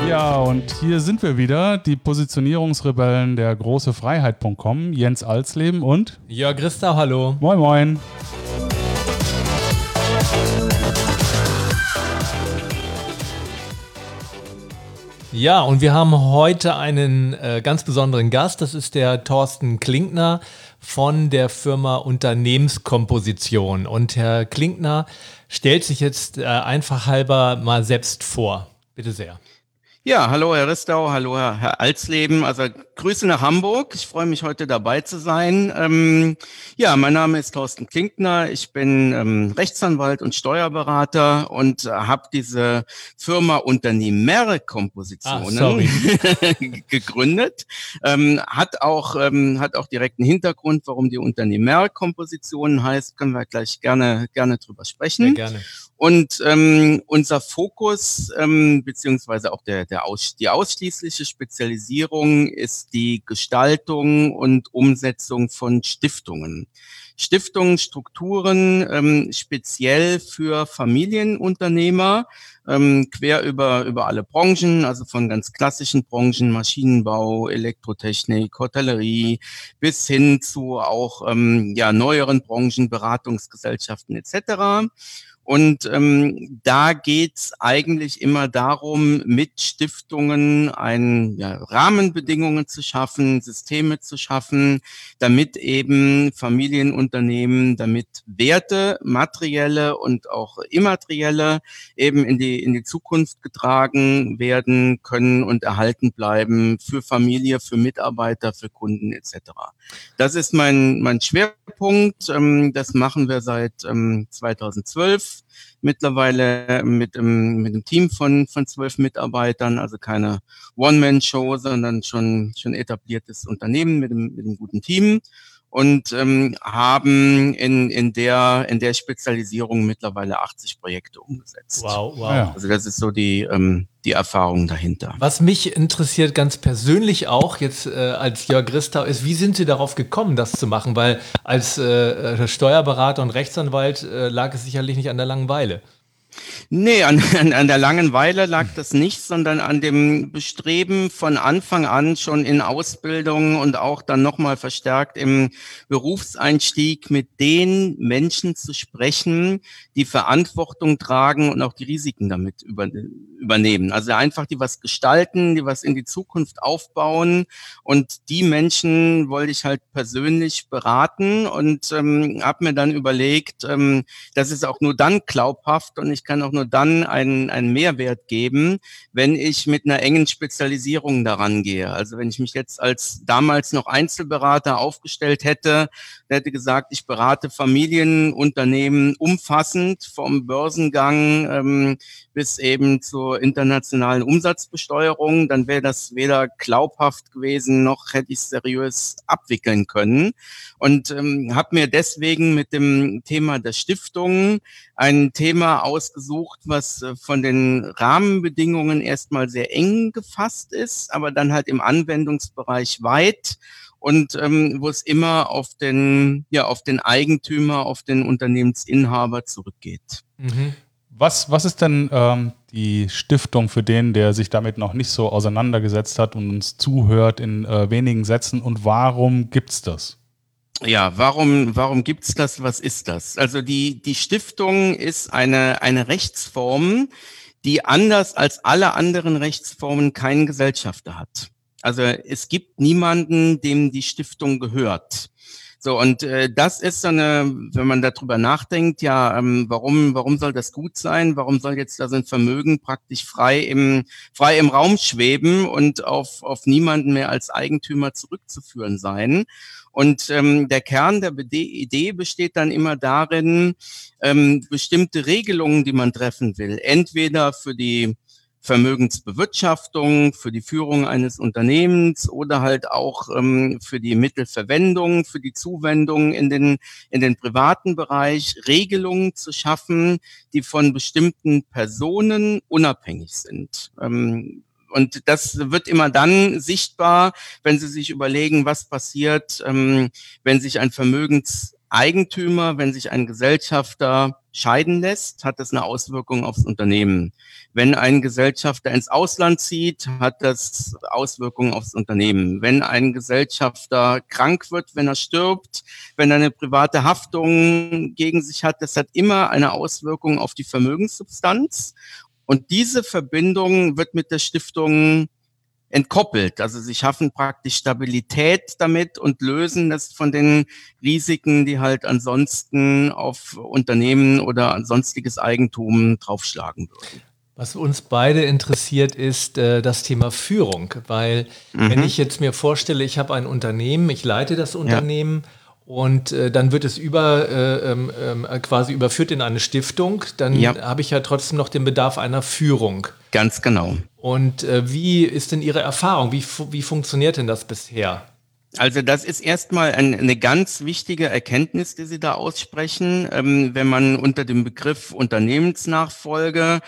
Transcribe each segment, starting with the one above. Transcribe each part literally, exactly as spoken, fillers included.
Ja, und hier sind wir wieder, die Positionierungsrebellen der große Freiheit Punkt com, Jens Alsleben und Jörg Ristau, hallo. Moin Moin. Ja, und wir haben heute einen äh, ganz besonderen Gast, das ist der Thorsten Klinkner von der Firma Unternehmenskomposition. Und Herr Klinkner stellt sich jetzt äh, einfach halber mal selbst vor. Bitte sehr. Ja, hallo Herr Ristau, hallo Herr, Herr Alsleben, also Grüße nach Hamburg, ich freue mich heute dabei zu sein. Ähm, ja, mein Name ist Thorsten Klinkner, ich bin ähm, Rechtsanwalt und Steuerberater und äh, habe diese Firma Unternehmerkompositionen ah, gegründet. Ähm, hat auch ähm, hat auch direkt einen Hintergrund, warum die Unternehmerkompositionen heißt, können wir gleich gerne gerne drüber sprechen. Sehr gerne. Und ähm, unser Fokus, ähm, beziehungsweise auch der, der aus, die ausschließliche Spezialisierung ist die Gestaltung und Umsetzung von Stiftungen. Stiftungen, Strukturen, ähm, speziell für Familienunternehmer, ähm, quer über, über alle Branchen, also von ganz klassischen Branchen, Maschinenbau, Elektrotechnik, Hotellerie, bis hin zu auch ähm, ja, neueren Branchen, Beratungsgesellschaften et cetera. Und ähm, da geht's eigentlich immer darum, mit Stiftungen ein, ja, Rahmenbedingungen zu schaffen, Systeme zu schaffen, damit eben Familienunternehmen, damit Werte, materielle und auch immaterielle, eben in die in die Zukunft getragen werden können und erhalten bleiben für Familie, für Mitarbeiter, für Kunden et cetera. Das ist mein mein Schwerpunkt. Ähm, das machen wir seit ähm, zweitausendzwölf. Mittlerweile mit einem, mit einem Team von, von zwölf Mitarbeitern, also keine One-Man-Show, sondern schon, schon etabliertes Unternehmen mit einem, mit einem guten Team und ähm, haben in, in der, in der Spezialisierung mittlerweile achtzig Projekte umgesetzt. Wow, wow. Ja. Also das ist so die, ähm, die Erfahrung dahinter. Was mich interessiert ganz persönlich auch jetzt äh, als Jörg Ristau ist, wie sind Sie darauf gekommen, das zu machen? Weil als äh, Steuerberater und Rechtsanwalt äh, lag es sicherlich nicht an der Langeweile. Nee, an, an, an der Langeweile lag das nicht, sondern an dem Bestreben von Anfang an schon in Ausbildung und auch dann nochmal verstärkt im Berufseinstieg mit den Menschen zu sprechen, die Verantwortung tragen und auch die Risiken damit über, übernehmen. Also einfach die was gestalten, die was in die Zukunft aufbauen und die Menschen wollte ich halt persönlich beraten und ähm, habe mir dann überlegt, ähm, das ist auch nur dann glaubhaft und ich kann auch nur dann einen, einen Mehrwert geben, wenn ich mit einer engen Spezialisierung daran gehe. Also wenn ich mich jetzt als damals noch Einzelberater aufgestellt hätte, hätte gesagt, ich berate Familienunternehmen umfassend vom Börsengang ähm, bis eben zur internationalen Umsatzbesteuerung, dann wäre das weder glaubhaft gewesen, noch hätte ich es seriös abwickeln können. Und ähm, habe mir deswegen mit dem Thema der Stiftungen ein Thema ausgesucht, was äh, von den Rahmenbedingungen erstmal sehr eng gefasst ist, aber dann halt im Anwendungsbereich weit und ähm, wo es immer auf den, ja, auf den Eigentümer, auf den Unternehmensinhaber zurückgeht. Mhm. Was, was ist denn ähm, die Stiftung für den, der sich damit noch nicht so auseinandergesetzt hat und uns zuhört in äh, wenigen Sätzen und warum gibt's das? Ja, warum, warum gibt's das? Was ist das? Also die, die Stiftung ist eine, eine Rechtsform, die anders als alle anderen Rechtsformen keinen Gesellschafter hat. Also es gibt niemanden, dem die Stiftung gehört. So, und äh, das ist so eine, wenn man darüber nachdenkt, ja, ähm, warum, warum soll das gut sein? Warum soll jetzt da so ein Vermögen praktisch frei im, frei im Raum schweben und auf, auf niemanden mehr als Eigentümer zurückzuführen sein? Und ähm, der Kern der Idee besteht dann immer darin, ähm, bestimmte Regelungen, die man treffen will, entweder für die Vermögensbewirtschaftung, für die Führung eines Unternehmens oder halt auch ähm, für die Mittelverwendung, für die Zuwendung in den, in den privaten Bereich, Regelungen zu schaffen, die von bestimmten Personen unabhängig sind. Ähm, Und das wird immer dann sichtbar, wenn Sie sich überlegen, was passiert, ähm, wenn sich ein Vermögenseigentümer, wenn sich ein Gesellschafter scheiden lässt, hat das eine Auswirkung aufs Unternehmen. Wenn ein Gesellschafter ins Ausland zieht, hat das Auswirkungen aufs Unternehmen. Wenn ein Gesellschafter krank wird, wenn er stirbt, wenn er eine private Haftung gegen sich hat, das hat immer eine Auswirkung auf die Vermögenssubstanz. Und diese Verbindung wird mit der Stiftung entkoppelt. Also sie schaffen praktisch Stabilität damit und lösen das von den Risiken, die halt ansonsten auf Unternehmen oder an sonstiges Eigentum draufschlagen würden. Was uns beide interessiert, ist äh, das Thema Führung, weil mhm. wenn ich jetzt mir vorstelle, ich habe ein Unternehmen, ich leite das Unternehmen ja. und äh, dann wird es über äh, äh, quasi überführt in eine Stiftung, dann ja. habe ich ja trotzdem noch den Bedarf einer Führung. Ganz genau. Und äh, wie ist denn Ihre Erfahrung? Wie, wie funktioniert denn das bisher? Also das ist erstmal ein, eine ganz wichtige Erkenntnis, die Sie da aussprechen. Ähm, wenn man unter dem Begriff Unternehmensnachfolge,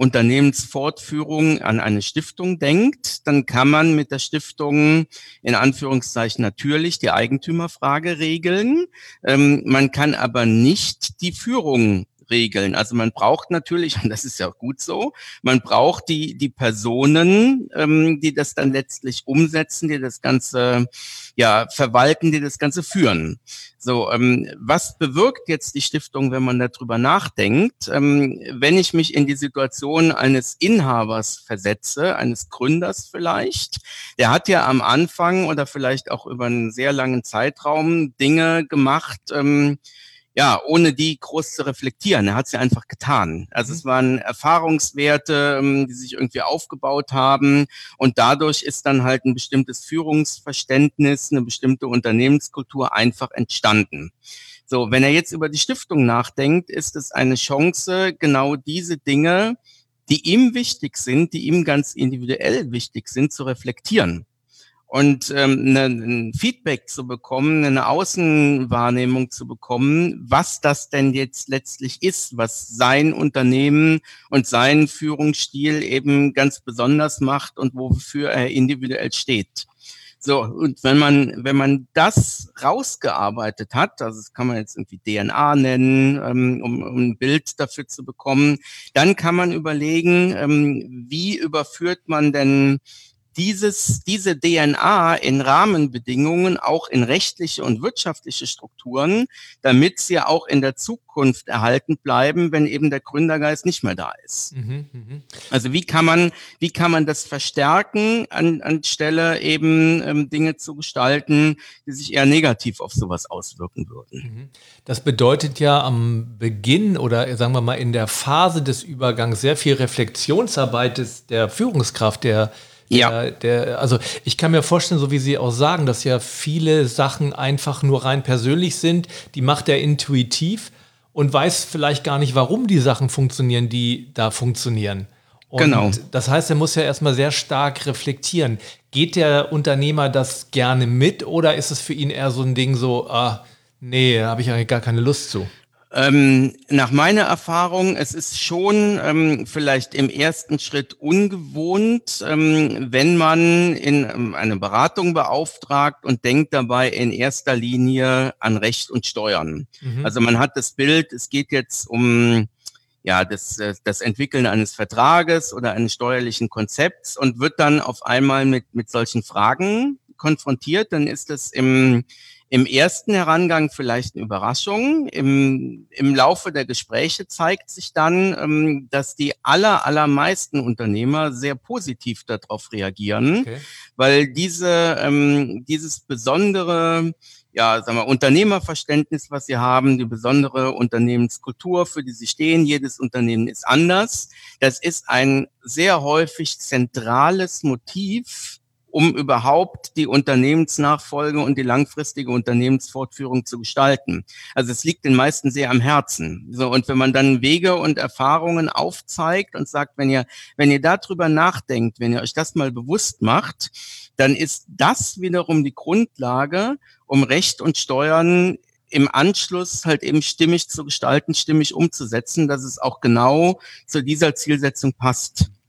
Unternehmensfortführung an eine Stiftung denkt, dann kann man mit der Stiftung in Anführungszeichen natürlich die Eigentümerfrage regeln. Ähm, man kann aber nicht die Führung regeln. Also man braucht natürlich, und das ist ja auch gut so, man braucht die die Personen, ähm, die das dann letztlich umsetzen, die das Ganze ja verwalten, die das Ganze führen. So, ähm, was bewirkt jetzt die Stiftung, wenn man darüber nachdenkt? Ähm, wenn ich mich in die Situation eines Inhabers versetze, eines Gründers vielleicht, der hat ja am Anfang oder vielleicht auch über einen sehr langen Zeitraum Dinge gemacht, ähm, ja, ohne die groß zu reflektieren. Er hat es ja einfach getan. Also mhm. es waren Erfahrungswerte, die sich irgendwie aufgebaut haben und dadurch ist dann halt ein bestimmtes Führungsverständnis, eine bestimmte Unternehmenskultur einfach entstanden. So, wenn er jetzt über die Stiftung nachdenkt, ist es eine Chance, genau diese Dinge, die ihm wichtig sind, die ihm ganz individuell wichtig sind, zu reflektieren. Und ähm, ne, ein Feedback zu bekommen, eine Außenwahrnehmung zu bekommen, was das denn jetzt letztlich ist, was sein Unternehmen und seinen Führungsstil eben ganz besonders macht und wofür er individuell steht. So, und wenn man wenn man das rausgearbeitet hat, also das kann man jetzt irgendwie D N A nennen, ähm, um, um ein Bild dafür zu bekommen, dann kann man überlegen, ähm, wie überführt man denn dieses, diese D N A in Rahmenbedingungen, auch in rechtliche und wirtschaftliche Strukturen, damit sie auch in der Zukunft erhalten bleiben, wenn eben der Gründergeist nicht mehr da ist. Mhm, mh. Also wie kann man, wie kann man das verstärken, an, anstelle eben ähm, Dinge zu gestalten, die sich eher negativ auf sowas auswirken würden? Das bedeutet ja am Beginn oder sagen wir mal in der Phase des Übergangs sehr viel Reflexionsarbeit des, der Führungskraft, der Ja. Der, der, also ich kann mir vorstellen, so wie Sie auch sagen, dass ja viele Sachen einfach nur rein persönlich sind, die macht er intuitiv und weiß vielleicht gar nicht, warum die Sachen funktionieren, die da funktionieren. Und genau. Das heißt, er muss ja erstmal sehr stark reflektieren. Geht der Unternehmer das gerne mit oder ist es für ihn eher so ein Ding so, ah, nee, da habe ich eigentlich gar keine Lust zu? Ähm, nach meiner Erfahrung, es ist schon ähm, vielleicht im ersten Schritt ungewohnt, ähm, wenn man in ähm, eine Beratung beauftragt und denkt dabei in erster Linie an Recht und Steuern. Mhm. Also man hat das Bild, es geht jetzt um ja das, das Entwickeln eines Vertrages oder eines steuerlichen Konzepts und wird dann auf einmal mit mit solchen Fragen konfrontiert, dann ist es im Im ersten Herangang vielleicht eine Überraschung. Im, im Laufe der Gespräche zeigt sich dann, ähm, dass die aller, allermeisten Unternehmer sehr positiv darauf reagieren, okay. weil diese, ähm, dieses besondere, ja, sagen wir, Unternehmerverständnis, was sie haben, die besondere Unternehmenskultur, für die sie stehen, jedes Unternehmen ist anders. Das ist ein sehr häufig zentrales Motiv, um überhaupt die Unternehmensnachfolge und die langfristige Unternehmensfortführung zu gestalten. Also es liegt den meisten sehr am Herzen. So, und wenn man dann Wege und Erfahrungen aufzeigt und sagt, wenn ihr, wenn ihr darüber nachdenkt, wenn ihr euch das mal bewusst macht, dann ist das wiederum die Grundlage, um Recht und Steuern im Anschluss halt eben stimmig zu gestalten, stimmig umzusetzen, dass es auch genau zu dieser Zielsetzung passt.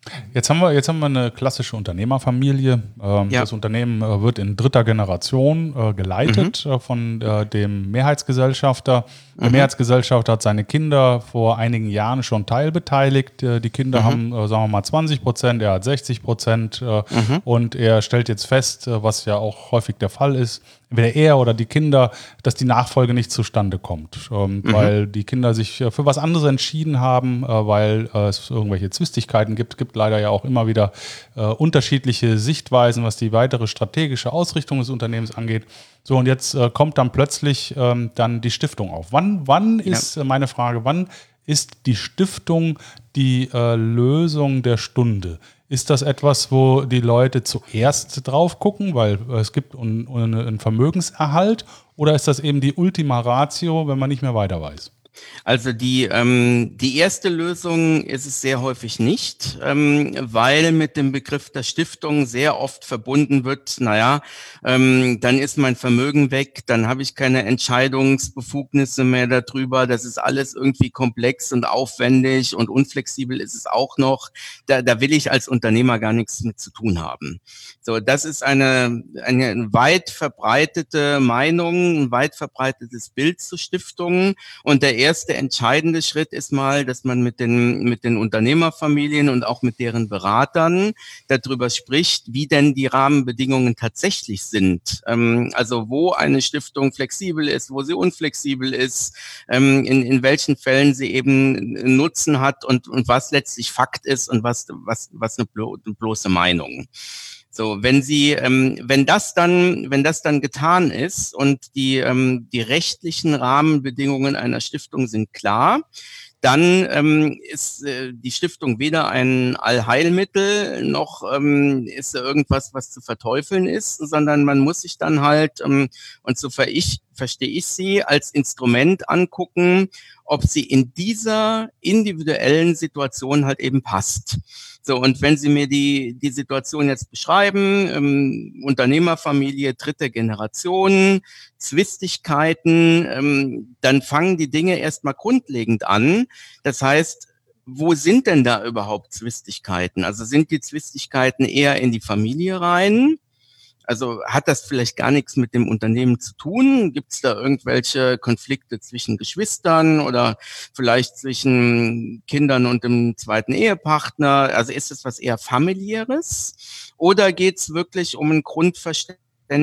Jetzt haben wir, jetzt haben wir eine klassische Unternehmerfamilie. Ähm, Ja. Das Unternehmen äh, wird in dritter Generation äh, geleitet äh, von äh, dem Mehrheitsgesellschafter. Der Mehrheitsgesellschafter hat seine Kinder vor einigen Jahren schon teilbeteiligt. Äh, die Kinder haben, äh, sagen wir mal, zwanzig Prozent, er hat sechzig Prozent äh, und er stellt jetzt fest, äh, was ja auch häufig der Fall ist, entweder er oder die Kinder, dass die Nachfolge nicht zustande kommt, ähm, mhm. weil die Kinder sich äh, für was anderes entschieden haben, äh, weil äh, es irgendwelche Zwistigkeiten gibt. Gibt leider ja auch immer wieder äh, unterschiedliche Sichtweisen, was die weitere strategische Ausrichtung des Unternehmens angeht. So, und jetzt äh, kommt dann plötzlich ähm, dann die Stiftung auf. Wann, wann Ja. ist, äh, meine Frage, wann ist die Stiftung die äh, Lösung der Stunde? Ist das etwas, wo die Leute zuerst drauf gucken, weil äh, es gibt un, un, einen Vermögenserhalt, oder ist das eben die Ultima Ratio, wenn man nicht mehr weiter weiß? Also die, ähm, die erste Lösung ist es sehr häufig nicht, ähm, weil mit dem Begriff der Stiftung sehr oft verbunden wird, naja, ähm, dann ist mein Vermögen weg, dann habe ich keine Entscheidungsbefugnisse mehr darüber, das ist alles irgendwie komplex und aufwendig und unflexibel ist es auch noch, da, da will ich als Unternehmer gar nichts mit zu tun haben. So, das ist eine, eine weit verbreitete Meinung, ein weit verbreitetes Bild zu Stiftungen, und der erste entscheidende Schritt ist mal, dass man mit den, mit den Unternehmerfamilien und auch mit deren Beratern darüber spricht, wie denn die Rahmenbedingungen tatsächlich sind. Ähm, also wo eine Stiftung flexibel ist, wo sie unflexibel ist, ähm, in, in welchen Fällen sie eben Nutzen hat und, und was letztlich Fakt ist und was, was, was eine, blo eine bloße Meinung. So, wenn Sie, ähm, wenn das dann, wenn das dann getan ist und die ähm, die rechtlichen Rahmenbedingungen einer Stiftung sind klar, dann ähm, ist äh, die Stiftung weder ein Allheilmittel noch ähm, ist irgendwas, was zu verteufeln ist, sondern man muss sich dann halt ähm, und so ver ich verstehe ich sie als Instrument angucken, ob sie in dieser individuellen Situation halt eben passt. So, und wenn Sie mir die, die Situation jetzt beschreiben, ähm, Unternehmerfamilie, dritte Generation, Zwistigkeiten, ähm, dann fangen die Dinge erstmal grundlegend an. Das heißt, wo sind denn da überhaupt Zwistigkeiten? Also sind die Zwistigkeiten eher in die Familie rein? Also hat das vielleicht gar nichts mit dem Unternehmen zu tun? Gibt es da irgendwelche Konflikte zwischen Geschwistern oder vielleicht zwischen Kindern und dem zweiten Ehepartner? Also ist es was eher familiäres? Oder geht es wirklich um ein Grundverständnis,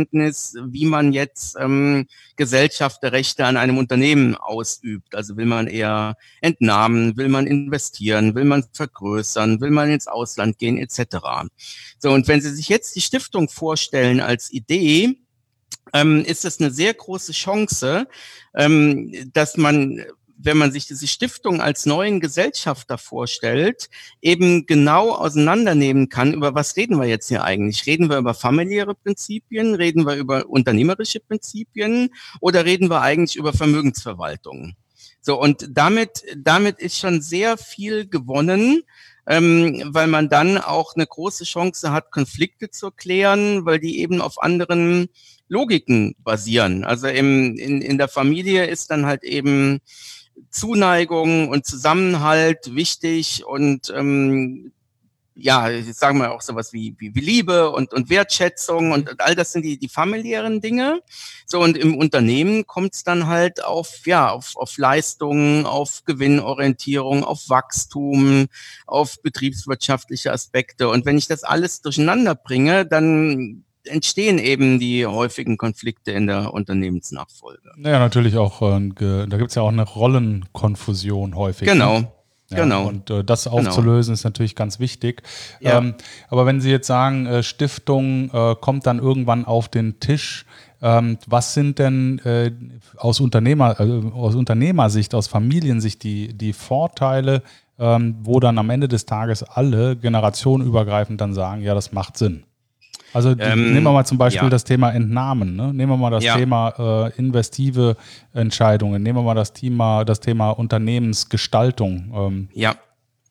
wie man jetzt ähm, Gesellschafterrechte an einem Unternehmen ausübt? Also will man eher entnahmen, will man investieren, will man vergrößern, will man ins Ausland gehen, et cetera. So, und wenn Sie sich jetzt die Stiftung vorstellen als Idee, ähm, ist das eine sehr große Chance, ähm, dass man, wenn man sich diese Stiftung als neuen Gesellschafter vorstellt, eben genau auseinandernehmen kann, über was reden wir jetzt hier eigentlich? Reden wir über familiäre Prinzipien? Reden wir über unternehmerische Prinzipien? Oder reden wir eigentlich über Vermögensverwaltung? So, und damit, damit ist schon sehr viel gewonnen, ähm, weil man dann auch eine große Chance hat, Konflikte zu klären, weil die eben auf anderen Logiken basieren. Also im, in, in der Familie ist dann halt eben Zuneigung und Zusammenhalt wichtig und ähm, ja, sagen wir auch sowas wie, wie, wie Liebe und, und Wertschätzung und, und all das sind die, die familiären Dinge. So, und im Unternehmen kommt es dann halt auf, ja, auf, auf Leistungen, auf Gewinnorientierung, auf Wachstum, auf betriebswirtschaftliche Aspekte. Und wenn ich das alles durcheinander bringe, dann entstehen eben die häufigen Konflikte in der Unternehmensnachfolge. Ja, natürlich auch, äh, da gibt es ja auch eine Rollenkonfusion häufig. Genau. Ne? Ja, Genau. und äh, das aufzulösen genau. ist natürlich ganz wichtig. Ja. Ähm, aber wenn Sie jetzt sagen, äh, Stiftung äh, kommt dann irgendwann auf den Tisch, ähm, was sind denn äh, aus, Unternehmer, äh, aus Unternehmersicht, aus Familiensicht die, die Vorteile, ähm, wo dann am Ende des Tages alle generationenübergreifend dann sagen, ja, das macht Sinn? Also die, ähm, nehmen wir mal zum Beispiel ja. das Thema Entnahmen, ne? Nehmen wir mal das ja. Thema äh, investive Entscheidungen, nehmen wir mal das Thema, das Thema Unternehmensgestaltung. Ähm. Ja.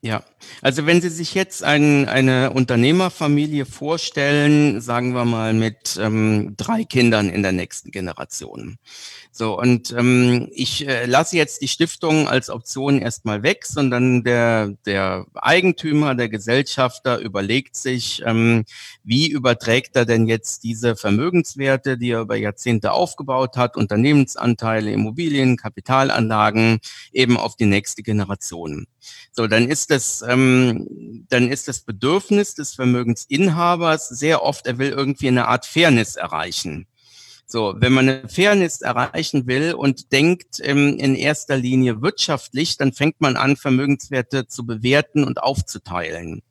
Ja, also wenn Sie sich jetzt ein, eine Unternehmerfamilie vorstellen, sagen wir mal mit ähm, drei Kindern in der nächsten Generation. So, und ähm, ich äh, lasse jetzt die Stiftung als Option erstmal weg, sondern der, der Eigentümer, der Gesellschafter überlegt sich, ähm, wie überträgt er denn jetzt diese Vermögenswerte, die er über Jahrzehnte aufgebaut hat, Unternehmensanteile, Immobilien, Kapitalanlagen, eben auf die nächste Generation. So, dann ist das, ähm, dann ist das Bedürfnis des Vermögensinhabers sehr oft, er will irgendwie eine Art Fairness erreichen. So, wenn man eine Fairness erreichen will und denkt ähm, in erster Linie wirtschaftlich, dann fängt man an, Vermögenswerte zu bewerten und aufzuteilen.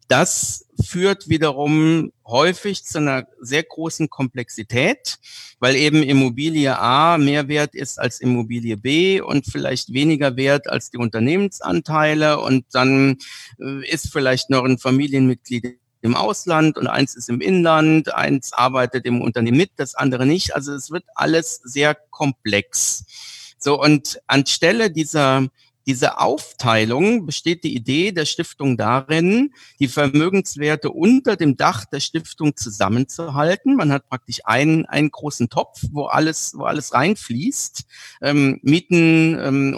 Das führt wiederum häufig zu einer sehr großen Komplexität, weil eben Immobilie A mehr wert ist als Immobilie B und vielleicht weniger wert als die Unternehmensanteile. Und dann äh, ist vielleicht noch ein Familienmitglied im Ausland und eins ist im Inland, eins arbeitet im Unternehmen mit, das andere nicht. Also es wird alles sehr komplex. So, und anstelle dieser Diese Aufteilung besteht die Idee der Stiftung darin, die Vermögenswerte unter dem Dach der Stiftung zusammenzuhalten. Man hat praktisch einen, einen großen Topf, wo alles, wo alles reinfließt. Ähm, Mieten, ähm,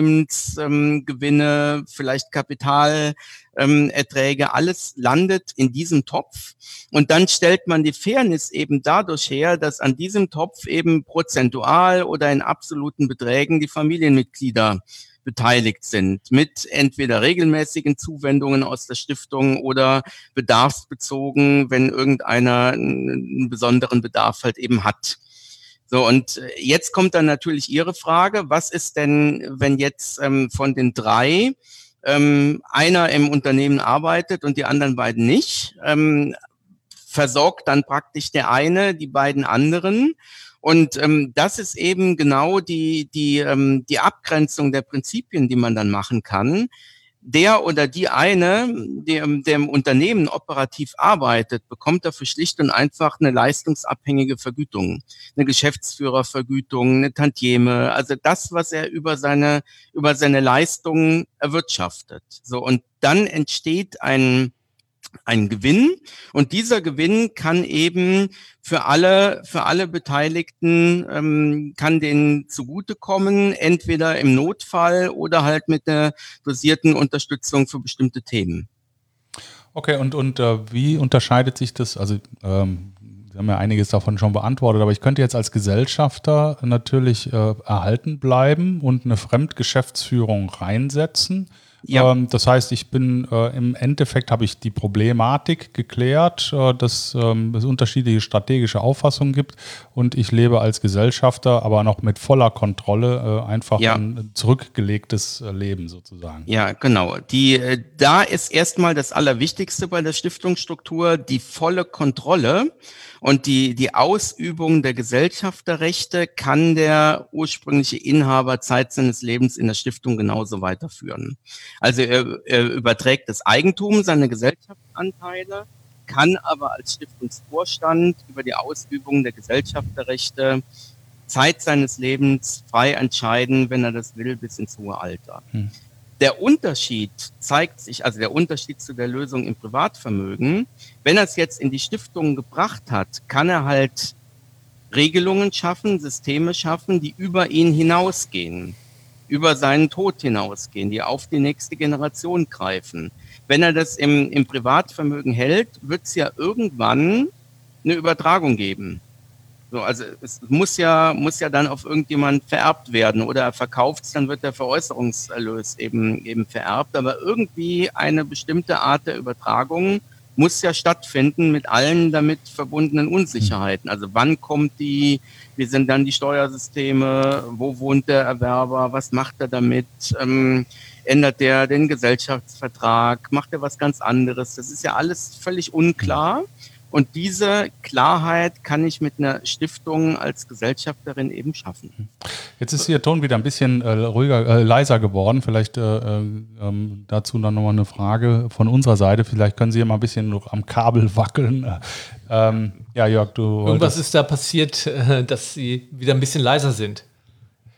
Unternehmensgewinne, ähm, vielleicht Kapital, ähm, Erträge, alles landet in diesem Topf. Und dann stellt man die Fairness eben dadurch her, dass an diesem Topf eben prozentual oder in absoluten Beträgen die Familienmitglieder beteiligt sind, mit entweder regelmäßigen Zuwendungen aus der Stiftung oder bedarfsbezogen, wenn irgendeiner einen besonderen Bedarf halt eben hat. So, und jetzt kommt dann natürlich Ihre Frage, was ist denn, wenn jetzt ähm, von den drei ähm, einer im Unternehmen arbeitet und die anderen beiden nicht? Ähm, versorgt dann praktisch der eine die beiden anderen? Und ähm, das ist eben genau die, die, ähm, die Abgrenzung der Prinzipien, die man dann machen kann. Der oder die eine, der, der im Unternehmen operativ arbeitet, bekommt dafür schlicht und einfach eine leistungsabhängige Vergütung, eine Geschäftsführervergütung, eine Tantieme, also das, was er über seine, über seine Leistungen erwirtschaftet. So, und dann entsteht ein ein Gewinn und dieser Gewinn kann eben für alle für alle Beteiligten ähm, kann denen zugutekommen, entweder im Notfall oder halt mit einer dosierten Unterstützung für bestimmte Themen. Okay, und und äh, wie unterscheidet sich das? Also ähm, Sie haben ja einiges davon schon beantwortet, aber ich könnte jetzt als Gesellschafter natürlich äh, erhalten bleiben und eine Fremdgeschäftsführung reinsetzen. Ja. Ähm, das heißt, ich bin äh, im Endeffekt habe ich die Problematik geklärt, äh, dass ähm, es unterschiedliche strategische Auffassungen gibt und ich lebe als Gesellschafter, aber noch mit voller Kontrolle äh, einfach Ja. ein zurückgelegtes äh, Leben sozusagen. Ja, genau. Die, äh, da ist erstmal das Allerwichtigste bei der Stiftungsstruktur die volle Kontrolle und die, die Ausübung der Gesellschafterrechte kann der ursprüngliche Inhaber Zeit seines Lebens in der Stiftung genauso weiterführen. Also er, er überträgt das Eigentum, seine Gesellschaftsanteile, kann aber als Stiftungsvorstand über die Ausübung der Gesellschafterrechte Zeit seines Lebens frei entscheiden, wenn er das will, bis ins hohe Alter. Hm. Der Unterschied zeigt sich, also der Unterschied zu der Lösung im Privatvermögen, wenn er es jetzt in die Stiftung gebracht hat, kann er halt Regelungen schaffen, Systeme schaffen, die über ihn hinausgehen, über seinen Tod hinausgehen, die auf die nächste Generation greifen. Wenn er das im, im Privatvermögen hält, wird es ja irgendwann eine Übertragung geben. So, also es muss ja, muss ja dann auf irgendjemand vererbt werden oder er verkauft es, dann wird der Veräußerungserlös eben, eben vererbt. Aber irgendwie eine bestimmte Art der Übertragung muss ja stattfinden mit allen damit verbundenen Unsicherheiten. Also wann kommt die, wie sind dann die Steuersysteme, wo wohnt der Erwerber, was macht er damit, ähm, ändert der den Gesellschaftsvertrag, macht er was ganz anderes. Das ist ja alles völlig unklar. Und diese Klarheit kann ich mit einer Stiftung als Gesellschafterin eben schaffen. Jetzt ist Ihr Ton wieder ein bisschen äh, ruhiger, äh, leiser geworden. Vielleicht äh, ähm, dazu dann nochmal eine Frage von unserer Seite. Vielleicht können Sie ja mal ein bisschen noch am Kabel wackeln. Ähm, ja, Jörg, du Irgendwas ist da passiert, äh, dass Sie wieder ein bisschen leiser sind.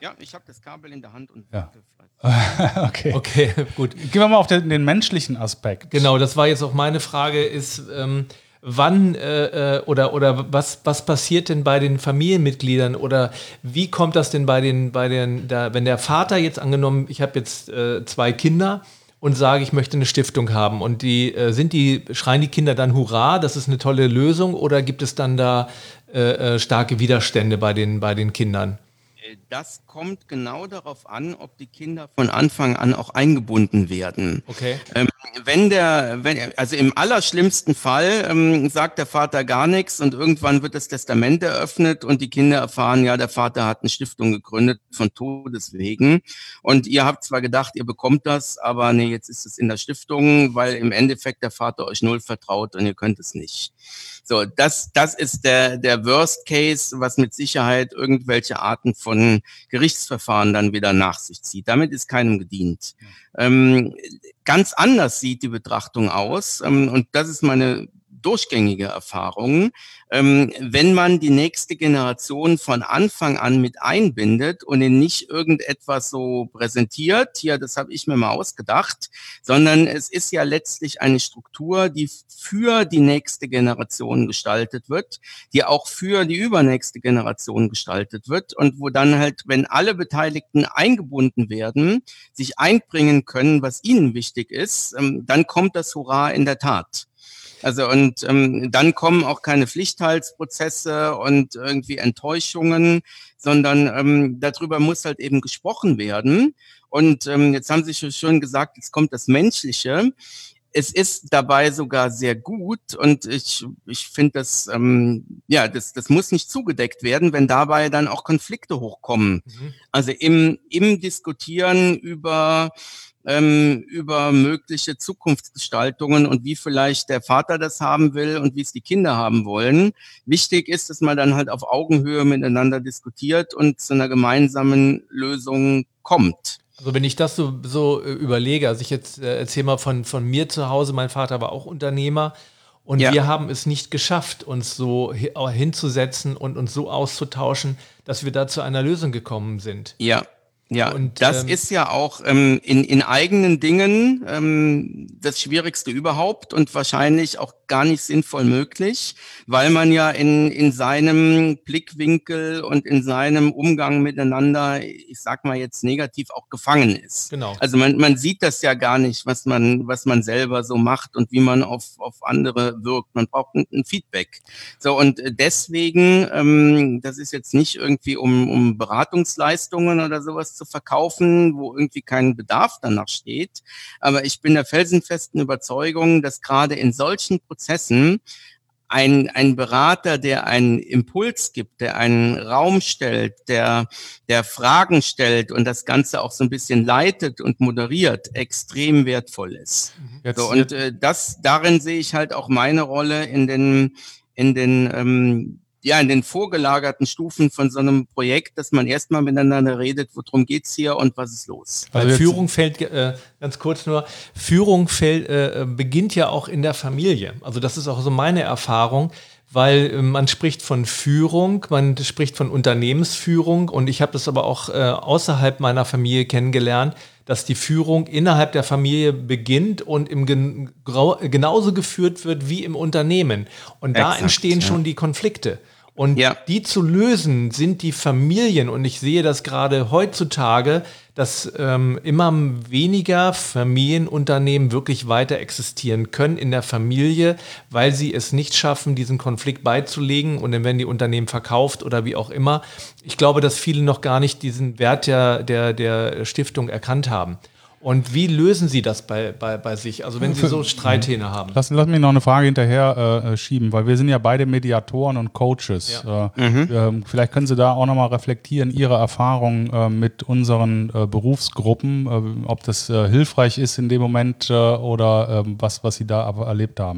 Ja, ich habe das Kabel in der Hand und Ja. warte. Okay. Okay, gut. Gehen wir mal auf den, den menschlichen Aspekt. Genau, das war jetzt auch meine Frage, ist, ähm, wann äh, oder, oder was, was passiert denn bei den Familienmitgliedern oder wie kommt das denn bei den, bei den, da, wenn der Vater jetzt angenommen, ich habe jetzt äh, zwei Kinder und sage, ich möchte eine Stiftung haben und die äh, sind die, schreien die Kinder dann Hurra, das ist eine tolle Lösung oder gibt es dann da äh, äh, starke Widerstände bei den, bei den Kindern? Das kommt genau darauf an, ob die Kinder von Anfang an auch eingebunden werden. Okay. Ähm, wenn der, wenn, also im allerschlimmsten Fall ähm, sagt der Vater gar nichts und irgendwann wird das Testament eröffnet und die Kinder erfahren, ja, der Vater hat eine Stiftung gegründet von Todes wegen. Und ihr habt zwar gedacht, ihr bekommt das, aber nee, jetzt ist es in der Stiftung, weil im Endeffekt der Vater euch null vertraut und ihr könnt es nicht. So, das, das ist der, der Worst Case, was mit Sicherheit irgendwelche Arten von Gerichtsverfahren dann wieder nach sich zieht. Damit ist keinem gedient. Ähm, ganz anders sieht die Betrachtung aus, ähm, und das ist meine durchgängige Erfahrung. Ähm, wenn man die nächste Generation von Anfang an mit einbindet und ihn nicht irgendetwas so präsentiert, hier, das habe ich mir mal ausgedacht, sondern es ist ja letztlich eine Struktur, die für die nächste Generation gestaltet wird, die auch für die übernächste Generation gestaltet wird und wo dann halt, wenn alle Beteiligten eingebunden werden, sich einbringen können, was ihnen wichtig ist, ähm, dann kommt das Hurra in der Tat. Also und ähm, dann kommen auch keine Pflichtteilsprozesse und irgendwie Enttäuschungen, sondern ähm, darüber muss halt eben gesprochen werden. Und ähm, jetzt haben Sie schon gesagt, jetzt kommt das Menschliche. Es ist dabei sogar sehr gut und ich, ich finde, das, ähm, ja, das, das muss nicht zugedeckt werden, wenn dabei dann auch Konflikte hochkommen. Mhm. Also im, im Diskutieren über ähm, über mögliche Zukunftsgestaltungen und wie vielleicht der Vater das haben will und wie es die Kinder haben wollen. Wichtig ist, dass man dann halt auf Augenhöhe miteinander diskutiert und zu einer gemeinsamen Lösung kommt. Also wenn ich das so, so äh, überlege, also ich jetzt äh, erzähle mal von, von mir zu Hause, mein Vater war auch Unternehmer und ja. wir haben es nicht geschafft, uns so hi- hinzusetzen und uns so auszutauschen, dass wir da zu einer Lösung gekommen sind. Ja. Ja, und, das ähm, ist ja auch ähm, in, in eigenen Dingen ähm, das Schwierigste überhaupt und wahrscheinlich auch gar nicht sinnvoll möglich, weil man ja in, in seinem Blickwinkel und in seinem Umgang miteinander, ich sag mal jetzt negativ, auch gefangen ist. Genau. Also man, man sieht das ja gar nicht, was man, was man selber so macht und wie man auf, auf andere wirkt. Man braucht ein, ein Feedback. So, und deswegen, ähm, das ist jetzt nicht irgendwie um, um Beratungsleistungen oder sowas zu verkaufen, wo irgendwie kein Bedarf danach steht. Aber ich bin der felsenfesten Überzeugung, dass gerade in solchen Prozessen ein, ein Berater, der einen Impuls gibt, der einen Raum stellt, der, der Fragen stellt und das Ganze auch so ein bisschen leitet und moderiert, extrem wertvoll ist. Jetzt, so, und äh, das, darin sehe ich halt auch meine Rolle in den, in den, ähm, ja, in den vorgelagerten Stufen von so einem Projekt, dass man erstmal miteinander redet, worum geht's hier und was ist los. Weil also Führung fällt, äh, ganz kurz nur, Führung fällt, äh, beginnt ja auch in der Familie. Also das ist auch so meine Erfahrung, weil äh, man spricht von Führung, man spricht von Unternehmensführung und ich habe das aber auch äh, außerhalb meiner Familie kennengelernt, dass die Führung innerhalb der Familie beginnt und im gen- genauso geführt wird wie im Unternehmen. Und da Exakt, entstehen ja. schon die Konflikte. Und ja. die zu lösen sind die Familien. Und ich sehe das gerade heutzutage, dass ähm, immer weniger Familienunternehmen wirklich weiter existieren können in der Familie, weil sie es nicht schaffen, diesen Konflikt beizulegen. Und dann werden die Unternehmen verkauft oder wie auch immer. Ich glaube, dass viele noch gar nicht diesen Wert der, der, der Stiftung erkannt haben. Und wie lösen Sie das bei, bei, bei sich? Also wenn Sie so Streithähne haben. Lass, lass mich noch eine Frage hinterher äh, schieben, weil wir sind ja beide Mediatoren und Coaches. Ja. Äh, mhm. äh, vielleicht können Sie da auch nochmal reflektieren, Ihre Erfahrungen äh, mit unseren äh, Berufsgruppen, äh, ob das äh, hilfreich ist in dem Moment äh, oder äh, was, was Sie da erlebt haben.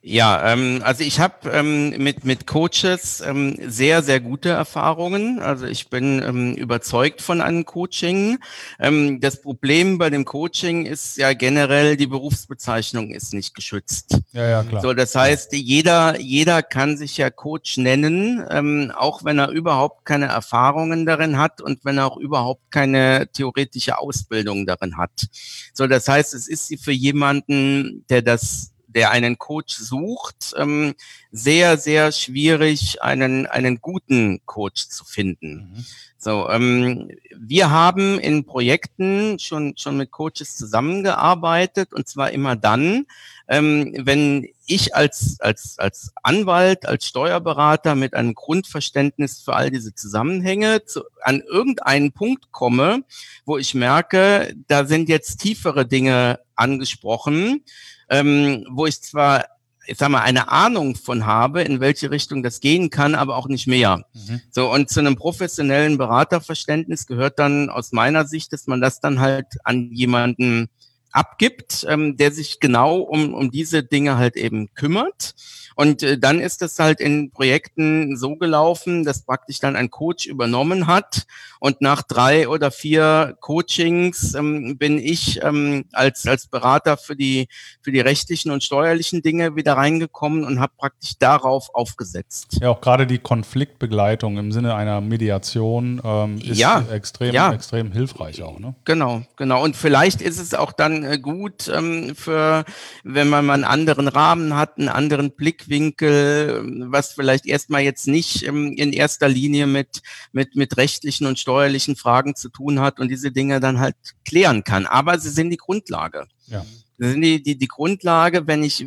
Ja, ähm, also ich habe ähm, mit mit Coaches ähm, sehr, sehr gute Erfahrungen. Also ich bin ähm, überzeugt von einem Coaching. Ähm, das Problem bei dem Coaching ist ja generell, die Berufsbezeichnung ist nicht geschützt. Ja, ja, klar. So, das heißt, jeder jeder kann sich ja Coach nennen, ähm, auch wenn er überhaupt keine Erfahrungen darin hat und wenn er auch überhaupt keine theoretische Ausbildung darin hat. So, das heißt, es ist für jemanden, der das der einen Coach sucht, ähm, sehr, sehr schwierig, einen, einen guten Coach zu finden. Mhm. So, ähm, wir haben in Projekten schon, schon mit Coaches zusammengearbeitet, und zwar immer dann, ähm, wenn ich als, als, als Anwalt, als Steuerberater mit einem Grundverständnis für all diese Zusammenhänge zu, an irgendeinen Punkt komme, wo ich merke, da sind jetzt tiefere Dinge angesprochen, ähm, wo ich zwar, ich sag mal, eine Ahnung von habe, in welche Richtung das gehen kann, aber auch nicht mehr. Mhm. So, und zu einem professionellen Beraterverständnis gehört dann aus meiner Sicht, dass man das dann halt an jemanden abgibt, ähm, der sich genau um, um diese Dinge halt eben kümmert. Und äh, dann ist es halt in Projekten so gelaufen, dass praktisch dann ein Coach übernommen hat. Und nach drei oder vier Coachings ähm, bin ich ähm, als als Berater für die für die rechtlichen und steuerlichen Dinge wieder reingekommen und habe praktisch darauf aufgesetzt. Ja, auch gerade die Konfliktbegleitung im Sinne einer Mediation ähm, ist Ja, extrem, ja. extrem hilfreich auch, ne? Genau, genau. Und vielleicht ist es auch dann äh, gut, ähm, für, wenn man mal einen anderen Rahmen hat, einen anderen Blickwinkel, ähm, was vielleicht erstmal jetzt nicht ähm, in erster Linie mit, mit, mit rechtlichen und steuerlichen Fragen zu tun hat und diese Dinge dann halt klären kann. Aber sie sind die Grundlage. Ja. Sie sind die, die, die Grundlage, wenn ich,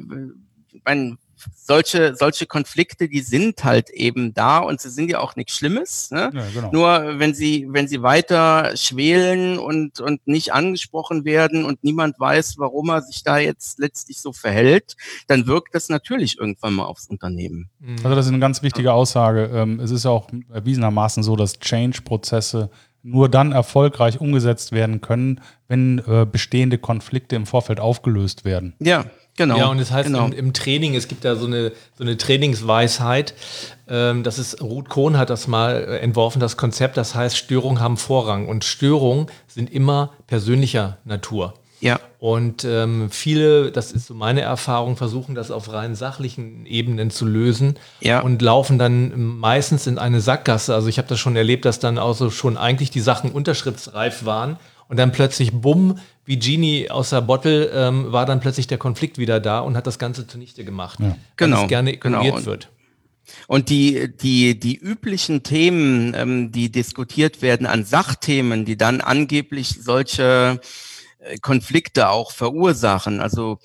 wenn solche, solche Konflikte, die sind halt eben da und sie sind ja auch nichts Schlimmes, ne? Ja, genau. Nur wenn sie, wenn sie weiter schwelen und, und nicht angesprochen werden und niemand weiß, warum er sich da jetzt letztlich so verhält, dann wirkt das natürlich irgendwann mal aufs Unternehmen. Also das ist eine ganz wichtige Aussage. Ähm, Es ist ja auch erwiesenermaßen so, dass Change-Prozesse nur dann erfolgreich umgesetzt werden können, wenn äh, bestehende Konflikte im Vorfeld aufgelöst werden. Ja, genau. Ja, und das heißt genau. im, im Training, es gibt da so eine, so eine Trainingsweisheit, ähm, das ist, Ruth Kohn hat das mal äh, entworfen, das Konzept, das heißt, Störungen haben Vorrang und Störungen sind immer persönlicher Natur. Ja. Und ähm, viele, das ist so meine Erfahrung, versuchen das auf rein sachlichen Ebenen zu lösen Ja. und laufen dann meistens in eine Sackgasse. Also ich habe das schon erlebt, dass dann auch so schon eigentlich die Sachen unterschriftsreif waren und dann plötzlich, bumm, wie Genie aus der Bottle, ähm, war dann plötzlich der Konflikt wieder da und hat das Ganze zunichte gemacht. Ja. Genau, Weil es gerne ignoriert genau. wird. Und die, die, die üblichen Themen, ähm, die diskutiert werden an Sachthemen, die dann angeblich solche äh, Konflikte auch verursachen, also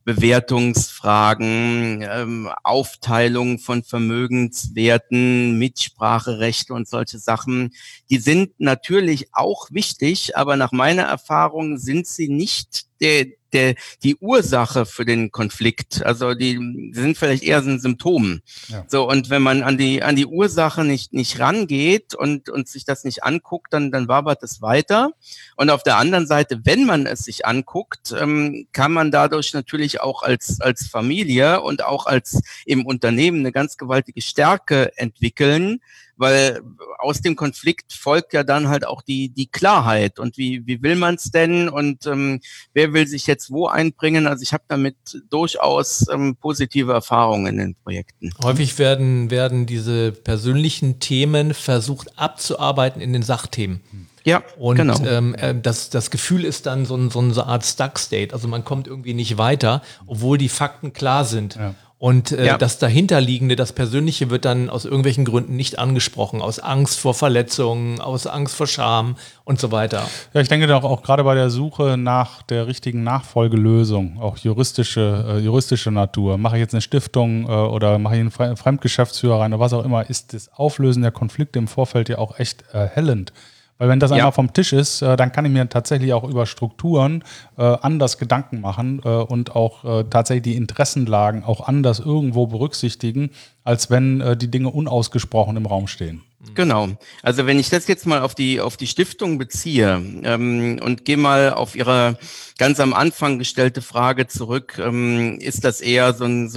Bewertungsfragen, ähm, Aufteilung von Vermögenswerten, Mitspracherechte und solche Sachen, die sind natürlich auch wichtig, aber nach meiner Erfahrung sind sie nicht der, der, die Ursache für den Konflikt. Also die, die sind vielleicht eher so ein Symptom. Ja. So, und wenn man an die, an die Ursache nicht, nicht rangeht und, und sich das nicht anguckt, dann, dann wabert es weiter. Und auf der anderen Seite, wenn man es sich anguckt, ähm, kann man dadurch natürlich auch als, als Familie und auch als im Unternehmen eine ganz gewaltige Stärke entwickeln, weil aus dem Konflikt folgt ja dann halt auch die, die Klarheit und wie, wie will man es denn und ähm, wer will sich jetzt wo einbringen. Also ich habe damit durchaus ähm, positive Erfahrungen in den Projekten. Häufig werden, werden diese persönlichen Themen versucht abzuarbeiten in den Sachthemen. Ja, Und genau. ähm, äh, das, das Gefühl ist dann so, ein, so eine Art Stuck-State. Also man kommt irgendwie nicht weiter, obwohl die Fakten klar sind. Ja. Und äh, Ja. das Dahinterliegende, das Persönliche wird dann aus irgendwelchen Gründen nicht angesprochen. Aus Angst vor Verletzungen, aus Angst vor Scham und so weiter. Ja, ich denke doch auch gerade bei der Suche nach der richtigen Nachfolgelösung, auch juristische, äh, juristische Natur. Mache ich jetzt eine Stiftung äh, oder mache ich einen Fre- Fremdgeschäftsführer rein oder was auch immer, ist das Auflösen der Konflikte im Vorfeld ja auch echt erhellend. Weil wenn das Ja. einmal vom Tisch ist, äh, dann kann ich mir tatsächlich auch über Strukturen äh, anders Gedanken machen äh, und auch äh, tatsächlich die Interessenlagen auch anders irgendwo berücksichtigen, als wenn äh, die Dinge unausgesprochen im Raum stehen. Genau. Also wenn ich das jetzt mal auf die auf die Stiftung beziehe ähm, und gehe mal auf Ihre ganz am Anfang gestellte Frage zurück, ähm, ist das eher so ein so ein mit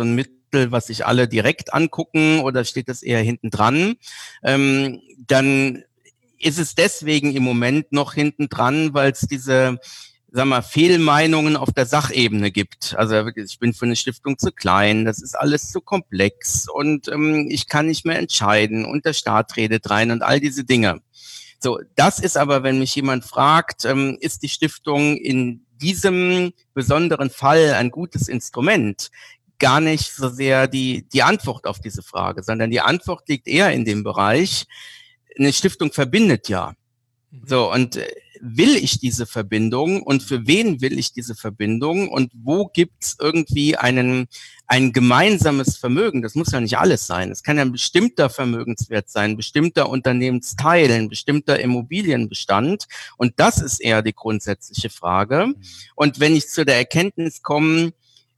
Kapitel, was sich alle direkt angucken, oder steht das eher hinten dran, ähm, dann ist es deswegen im Moment noch hinten dran, weil es diese, sag mal, Fehlmeinungen auf der Sachebene gibt. Also ich bin für eine Stiftung zu klein, das ist alles zu komplex und ähm, ich kann nicht mehr entscheiden und der Staat redet rein und all diese Dinge. So, das ist aber, wenn mich jemand fragt, ähm, ist die Stiftung in diesem besonderen Fall ein gutes Instrument, gar nicht so sehr die, die Antwort auf diese Frage, sondern die Antwort liegt eher in dem Bereich, eine Stiftung verbindet ja. So, und äh, will ich diese Verbindung und für wen will ich diese Verbindung und wo gibt's irgendwie einen ein gemeinsames Vermögen? Das muss ja nicht alles sein. Es kann ja ein bestimmter Vermögenswert sein, ein bestimmter Unternehmensteil, ein bestimmter Immobilienbestand und das ist eher die grundsätzliche Frage. Und wenn ich zu der Erkenntnis komme,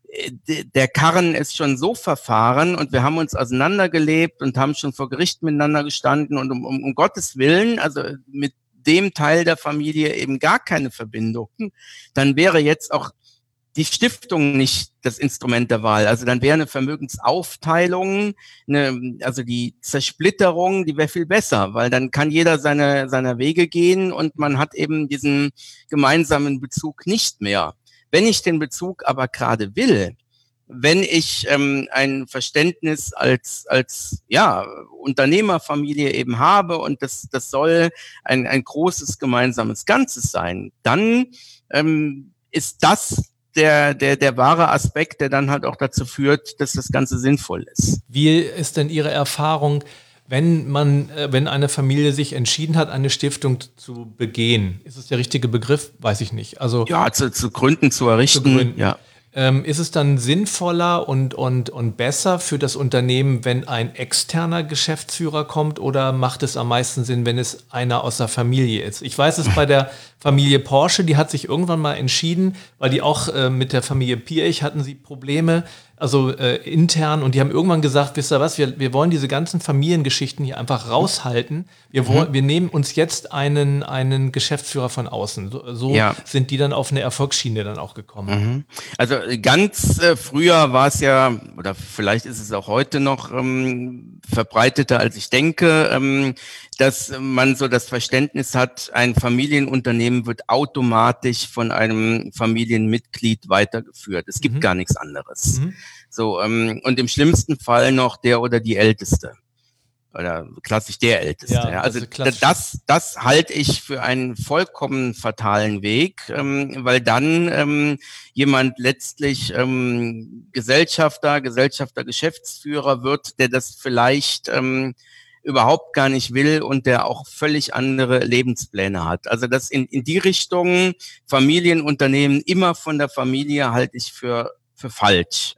der Karren ist schon so verfahren und wir haben uns auseinandergelebt und haben schon vor Gericht miteinander gestanden und um, um, um Gottes Willen, also mit dem Teil der Familie eben gar keine Verbindung, dann wäre jetzt auch die Stiftung nicht das Instrument der Wahl. Also dann wäre eine Vermögensaufteilung, eine, also die Zersplitterung, die wäre viel besser, weil dann kann jeder seine seiner Wege gehen und man hat eben diesen gemeinsamen Bezug nicht mehr. Wenn ich den Bezug aber gerade will, wenn ich ähm, ein Verständnis als als ja Unternehmerfamilie eben habe und das das soll ein ein großes gemeinsames Ganzes sein, dann ähm, ist das der der der wahre Aspekt, der dann halt auch dazu führt, dass das Ganze sinnvoll ist. Wie ist denn Ihre Erfahrung, wenn man, äh, wenn eine Familie sich entschieden hat, eine Stiftung zu begehen? Ist es der richtige Begriff? Weiß ich nicht. Also ja, zu, zu gründen, zu errichten. Zu gründen. Ja. Ähm, ist es dann sinnvoller und, und, und besser für das Unternehmen, wenn ein externer Geschäftsführer kommt, oder macht es am meisten Sinn, wenn es einer aus der Familie ist? Ich weiß es bei der Familie Porsche, die hat sich irgendwann mal entschieden, weil die auch äh, mit der Familie Piech hatten sie Probleme, also äh, intern, und die haben irgendwann gesagt, wisst ihr was, wir, wir wollen diese ganzen Familiengeschichten hier einfach raushalten. Wir, wollen, mhm. wir nehmen uns jetzt einen, einen Geschäftsführer von außen. So, so ja. sind die dann auf eine Erfolgsschiene dann auch gekommen. Mhm. Also ganz äh, früher war es ja, oder vielleicht ist es auch heute noch ähm, verbreiteter, als ich denke, ähm, dass man so das Verständnis hat, ein Familienunternehmen wird automatisch von einem Familienmitglied weitergeführt. Es gibt mhm. gar nichts anderes. Mhm. So, ähm, und im schlimmsten Fall noch der oder die Älteste. Oder klassisch der Älteste. Ja, ja. Also das, das, das halte ich für einen vollkommen fatalen Weg, ähm, weil dann ähm, jemand letztlich ähm, Gesellschafter, Gesellschafter, Geschäftsführer wird, der das vielleicht ähm, überhaupt gar nicht will und der auch völlig andere Lebenspläne hat. Also das in, in die Richtung Familienunternehmen immer von der Familie halte ich für für falsch.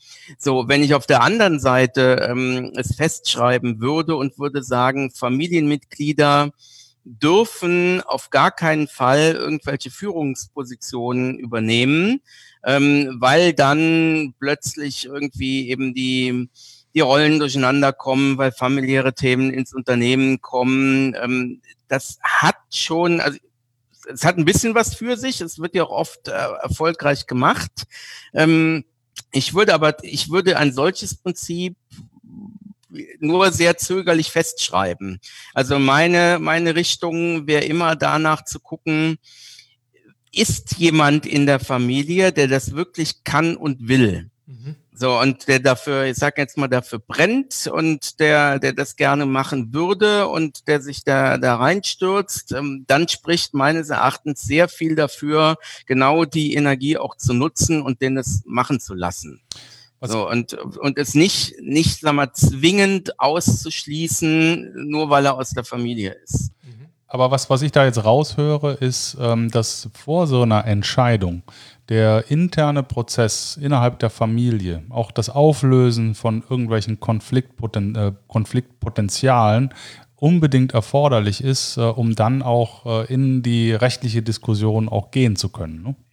So, wenn ich auf der anderen Seite ähm, es festschreiben würde und würde sagen, Familienmitglieder dürfen auf gar keinen Fall irgendwelche Führungspositionen übernehmen, ähm, weil dann plötzlich irgendwie eben die die Rollen durcheinander kommen, weil familiäre Themen ins Unternehmen kommen. Ähm, das hat schon, also es hat ein bisschen was für sich, es wird ja auch oft äh, erfolgreich gemacht. Ähm, ich würde aber, ich würde ein solches Prinzip nur sehr zögerlich festschreiben. Also meine, meine Richtung wäre immer danach zu gucken, ist jemand in der Familie, der das wirklich kann und will? Mhm. So, und der dafür, ich sag jetzt mal, dafür brennt und der, der das gerne machen würde und der sich da, da reinstürzt, ähm, dann spricht meines Erachtens sehr viel dafür, genau die Energie auch zu nutzen und den es machen zu lassen. Also, so, und, und es nicht, nicht, sag mal, zwingend auszuschließen, nur weil er aus der Familie ist. Aber was, was ich da jetzt raushöre, ist, ähm, dass vor so einer Entscheidung der interne Prozess innerhalb der Familie, auch das Auflösen von irgendwelchen Konfliktpoten äh, Konfliktpotenzialen unbedingt erforderlich ist, äh, um dann auch äh, in die rechtliche Diskussion auch gehen zu können. Ne?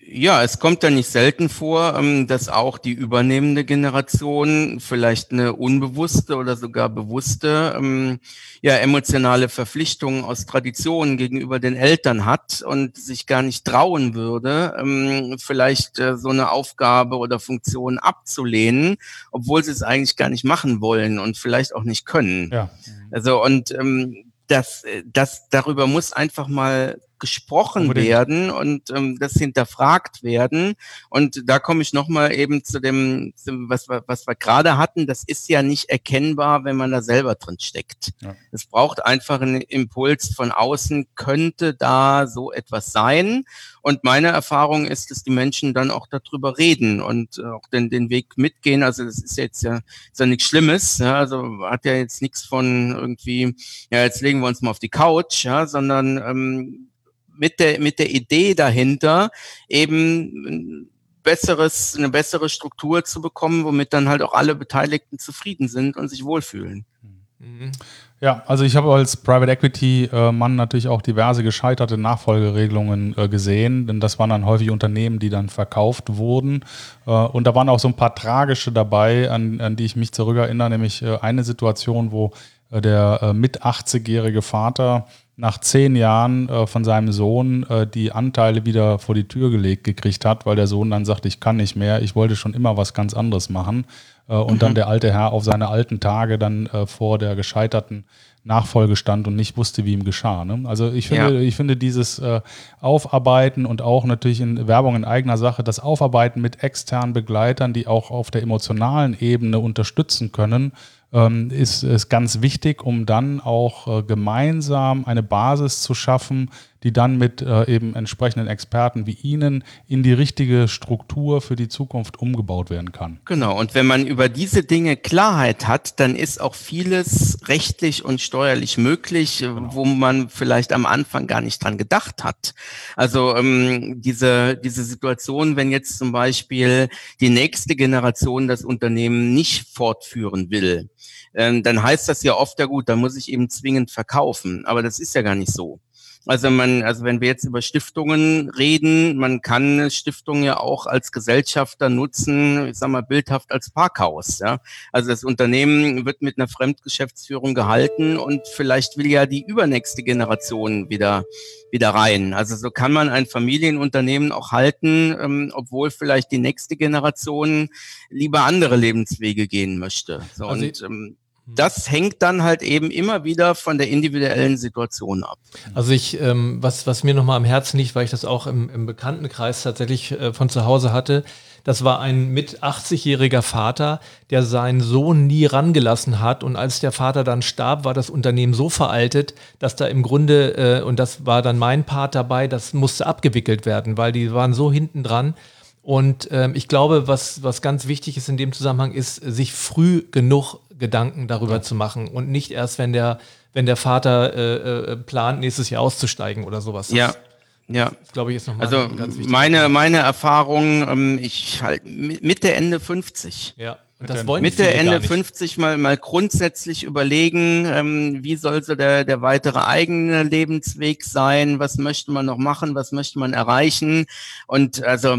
Ja, es kommt ja nicht selten vor, ähm, dass auch die übernehmende Generation vielleicht eine unbewusste oder sogar bewusste, ähm, ja, emotionale Verpflichtung aus Tradition gegenüber den Eltern hat und sich gar nicht trauen würde, ähm, vielleicht äh, so eine Aufgabe oder Funktion abzulehnen, obwohl sie es eigentlich gar nicht machen wollen und vielleicht auch nicht können. Ja. Also und ähm, das, äh, das darüber muss einfach mal gesprochen Unbedingt. werden und ähm, das hinterfragt werden. Und da komme ich nochmal eben zu dem, zu, was wir, was wir gerade hatten. Das ist ja nicht erkennbar, wenn man da selber drin steckt. Ja. Es braucht einfach einen Impuls von außen, könnte da so etwas sein. Und meine Erfahrung ist, dass die Menschen dann auch darüber reden und äh, auch den, den Weg mitgehen. Also das ist jetzt ja, ist ja nichts Schlimmes. Ja, also hat ja jetzt nichts von irgendwie, ja, jetzt legen wir uns mal auf die Couch, ja, sondern ähm, mit der, mit der Idee dahinter eben ein besseres, eine bessere Struktur zu bekommen, womit dann halt auch alle Beteiligten zufrieden sind und sich wohlfühlen. Mhm. Ja, also ich habe als Private Equity äh, Mann natürlich auch diverse gescheiterte Nachfolgeregelungen äh, gesehen, denn das waren dann häufig Unternehmen, die dann verkauft wurden. Äh, und da waren auch so ein paar tragische dabei, an, an die ich mich zurückerinnere, nämlich äh, eine Situation, wo äh, der äh, mit achtzigjährige Vater nach zehn Jahren äh, von seinem Sohn äh, die Anteile wieder vor die Tür gelegt gekriegt hat, weil der Sohn dann sagt, ich kann nicht mehr, ich wollte schon immer was ganz anderes machen. Äh, und mhm. dann der alte Herr auf seine alten Tage dann äh, vor der gescheiterten Nachfolge stand und nicht wusste, wie ihm geschah. Ne? Also ich finde, ja. ich finde dieses äh, Aufarbeiten und auch natürlich in Werbung in eigener Sache, das Aufarbeiten mit externen Begleitern, die auch auf der emotionalen Ebene unterstützen können, ähm, ist, ist ganz wichtig, um dann auch äh, gemeinsam eine Basis zu schaffen, die dann mit äh, eben entsprechenden Experten wie Ihnen in die richtige Struktur für die Zukunft umgebaut werden kann. Genau, und wenn man über diese Dinge Klarheit hat, dann ist auch vieles rechtlich und steuerlich möglich, genau. wo man vielleicht am Anfang gar nicht dran gedacht hat. Also ähm, diese, diese Situation, wenn jetzt zum Beispiel die nächste Generation das Unternehmen nicht fortführen will, ähm, dann heißt das ja oft, ja gut, dann muss ich eben zwingend verkaufen. Aber das ist ja gar nicht so. Also man, also wenn wir jetzt über Stiftungen reden, man kann Stiftungen ja auch als Gesellschafter nutzen, ich sag mal bildhaft als Parkhaus, ja. Also das Unternehmen wird mit einer Fremdgeschäftsführung gehalten und vielleicht will ja die übernächste Generation wieder wieder rein. Also so kann man ein Familienunternehmen auch halten, ähm, obwohl vielleicht die nächste Generation lieber andere Lebenswege gehen möchte. So, also und ähm, das hängt dann halt eben immer wieder von der individuellen Situation ab. Also ich, ähm, was, was mir nochmal am Herzen liegt, weil ich das auch im, im Bekanntenkreis tatsächlich äh, von zu Hause hatte, das war ein mit achtzigjähriger Vater, der seinen Sohn nie rangelassen hat. Und als der Vater dann starb, war das Unternehmen so veraltet, dass da im Grunde, äh, und das war dann mein Part dabei, das musste abgewickelt werden, weil die waren so hinten dran. Und ähm, ich glaube, was, was ganz wichtig ist in dem Zusammenhang, ist, sich früh genug Gedanken darüber ja. zu machen und nicht erst, wenn der, wenn der Vater äh, äh, plant, nächstes Jahr auszusteigen oder sowas. Das, ja, ja. Das, glaube ich, ist nochmal also ganz wichtig. Meine, meine Erfahrung, ähm, ich halt Mitte, Ende fünfzig. Ja. Und das wollen Mitte, Ende fünfzig mal, mal grundsätzlich überlegen, ähm, wie soll so der, der weitere eigene Lebensweg sein? Was möchte man noch machen? Was möchte man erreichen? Und also,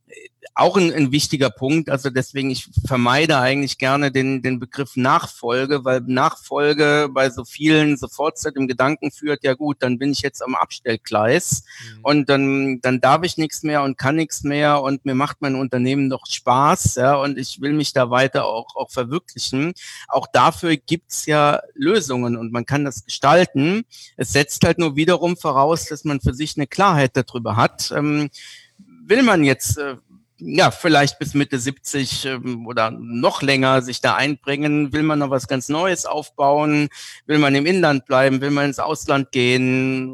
auch ein, ein wichtiger Punkt, also deswegen, ich vermeide eigentlich gerne den, den Begriff Nachfolge, weil Nachfolge bei so vielen sofort zu dem Gedanken führt, ja gut, dann bin ich jetzt am Abstellgleis mhm. und dann, dann darf ich nichts mehr und kann nichts mehr und mir macht mein Unternehmen doch Spaß, ja, und ich will mich da weiter auch, auch verwirklichen. Auch dafür gibt's ja Lösungen und man kann das gestalten. Es setzt halt nur wiederum voraus, dass man für sich eine Klarheit darüber hat. Ähm, will man jetzt äh, ja, vielleicht bis Mitte siebzig ähm, oder noch länger sich da einbringen? Will man noch was ganz Neues aufbauen? Will man im Inland bleiben? Will man ins Ausland gehen?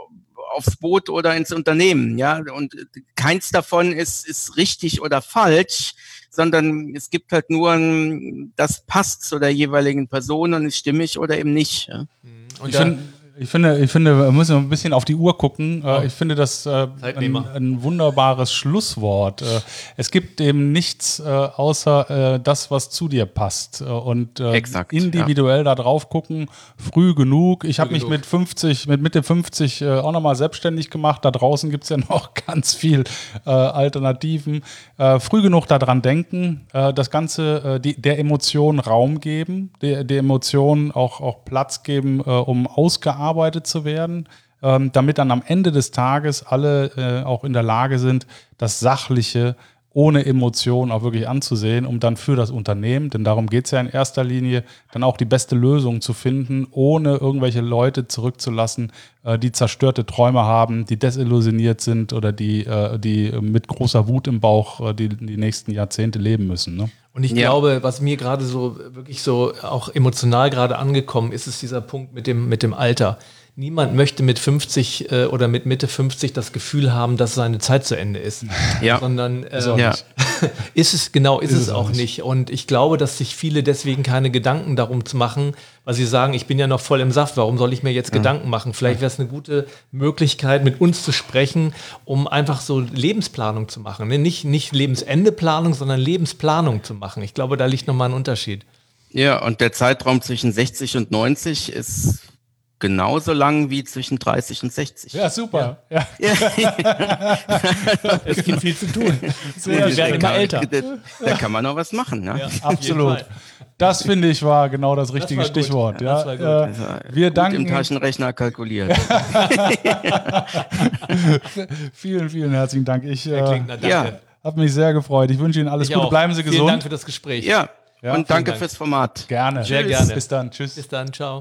Aufs Boot oder ins Unternehmen? Ja, und keins davon ist, ist richtig oder falsch, sondern es gibt halt nur ein, das passt zu der jeweiligen Person und ist stimmig oder eben nicht. Ja? Und ich finde, Ich finde, ich finde, wir müssen ein bisschen auf die Uhr gucken. Oh. Ich finde das äh, ein, ein wunderbares Schlusswort. Es gibt eben nichts äh, außer äh, das, was zu dir passt. Und äh, Exakt, individuell ja. da drauf gucken, früh genug. Ich habe mich mit fünfzig, mit Mitte fünfzig äh, auch nochmal selbstständig gemacht. Da draußen gibt es ja noch ganz viel äh, Alternativen. Äh, früh genug daran denken, äh, das Ganze äh, die, der Emotion Raum geben, der, der Emotion auch, auch Platz geben, äh, um ausgearbeitet arbeitet zu werden, ähm, damit dann am Ende des Tages alle äh, auch in der Lage sind, das Sachliche ohne Emotion auch wirklich anzusehen, um dann für das Unternehmen, denn darum geht es ja in erster Linie, dann auch die beste Lösung zu finden, ohne irgendwelche Leute zurückzulassen, äh, die zerstörte Träume haben, die desillusioniert sind oder die, äh, die mit großer Wut im Bauch äh, die, die nächsten Jahrzehnte leben müssen. Ne? Und ich ja. glaube, was mir gerade so wirklich so auch emotional gerade angekommen ist, ist dieser Punkt mit dem, mit dem Alter. Niemand möchte mit fünfzig äh, oder mit Mitte fünfzig das Gefühl haben, dass seine Zeit zu Ende ist. Ja. Sondern äh, ist, ja. ist es genau, ist, ist es auch nicht. nicht. Und ich glaube, dass sich viele deswegen keine Gedanken darum zu machen, weil sie sagen, ich bin ja noch voll im Saft, warum soll ich mir jetzt ja. Gedanken machen? Vielleicht wäre es eine gute Möglichkeit, mit uns zu sprechen, um einfach so Lebensplanung zu machen. Nicht, nicht Lebensendeplanung, sondern Lebensplanung zu machen. Ich glaube, da liegt nochmal ein Unterschied. Ja, und der Zeitraum zwischen sechzig und neunzig ist genauso lang wie zwischen dreißig und sechzig. Ja, super. Ja. Ja. Es gibt viel zu tun. Wir werden immer älter. Da, da kann man noch was machen. Ne? Ja, absolut. Das finde ich war genau das richtige das Stichwort. Ja, das war gut. Äh, das war wir gut danken im Taschenrechner kalkuliert. Vielen, vielen herzlichen Dank. Ich äh, danke. Ja. habe mich sehr gefreut. Ich wünsche Ihnen alles ich Gute. Auch. Bleiben Sie gesund. Vielen Dank für das Gespräch. Ja, ja und danke Dank. fürs Format. Gerne. Sehr Tschüss. gerne. Bis dann. Tschüss. Bis dann. Ciao.